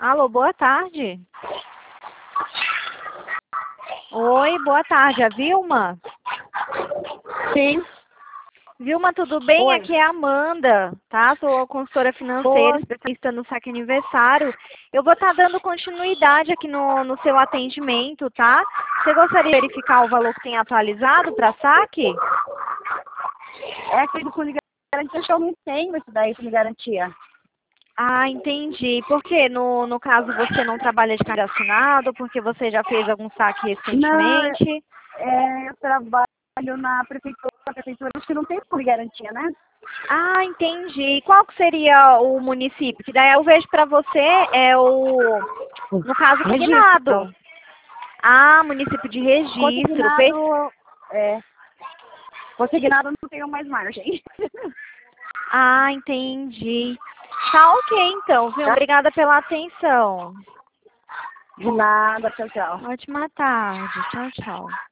Alô, boa tarde. Oi, boa tarde. A Vilma? Sim. Vilma, tudo bem? Oi. Aqui é a Amanda, tá? Sou consultora financeira, Oi. especialista no saque aniversário. Eu vou estar dando continuidade aqui no seu atendimento, tá? Você gostaria de verificar o valor que tem atualizado para saque? É aquele fundo de garantia que eu não tenho esse daí, fundo de garantia. Ah, entendi. Por quê? No caso, você não trabalha de carteira assinada ou porque você já fez algum saque Não, recentemente? eu trabalho na prefeitura. A prefeitura acho que não tem fundo de garantia, né? Ah, entendi. Qual que seria o município? Que daí eu vejo para você no caso, Registro. Cognado. Ah, município de registro. Consignado, é, consignado eu não tenho mais margem. Ah, entendi. Tá ok, então, viu? Obrigada pela atenção. De nada, tchau, tchau. Ótima tarde. Tchau, tchau.